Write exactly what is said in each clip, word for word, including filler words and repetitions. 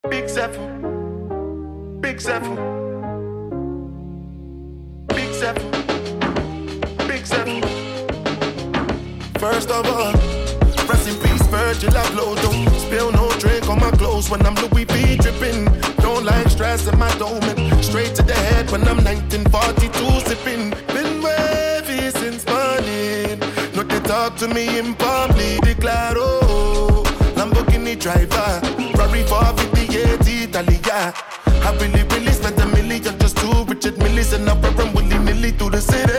Big Zephyr, Big Zephyr, Big Zephyr, Big Zephyr. First of all, rest in peace, Virgil Abloh. Don't spill no drink on my clothes when I'm Louis V dripping. Don't like stress in my dome. Straight to the head when I'm nineteen forty-two sipping. Been wavy since morning. No, they talk to me in public. Declaro, Lamborghini driver, Ferrari four fifty-eight Italia. I really, really spent a million just to Richard Millis and I'm run willy-nilly through the city.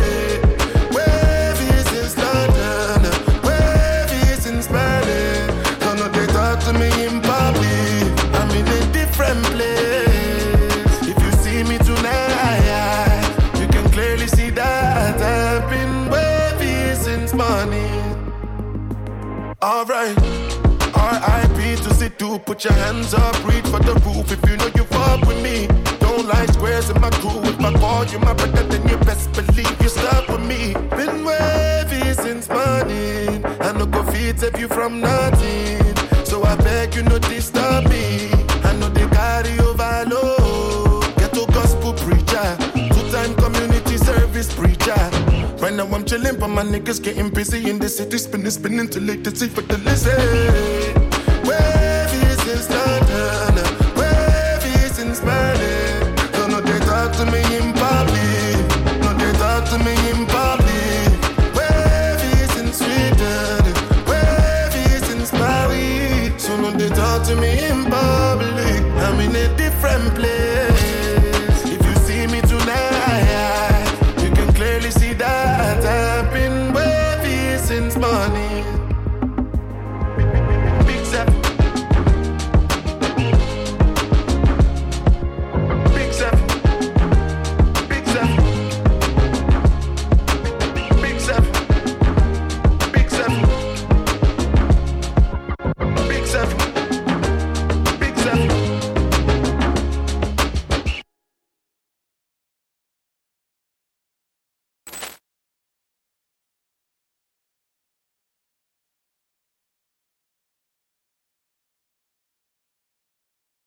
Wavy since London, wavy since Berlin. No, no, they talk to me in public. I'm in a different place. If you see me tonight, you can clearly see that I've been wavy since morning. Alright, R I P to Sidhu, put your hands up, reach for the roof if you know you fuck with me. Don't like squares in my crew, if I call you my brother then you best believe you stuck with me. Been wavy since morning, I no go feed save you from nothing. So I beg you no disturb me, I know they carry overload. Get to gospel preacher, two-time community service preacher. Right now I'm chillin', but my niggas getting busy in the city, spinning, spinning till late to see for the lizard. Wavy since London, wavy since Berlin. No, no, they talk to me in public. No, they talk to me in public. Wavy since Sweden, wavy since Paris. So no, they talk to me in public. I'm in a different place.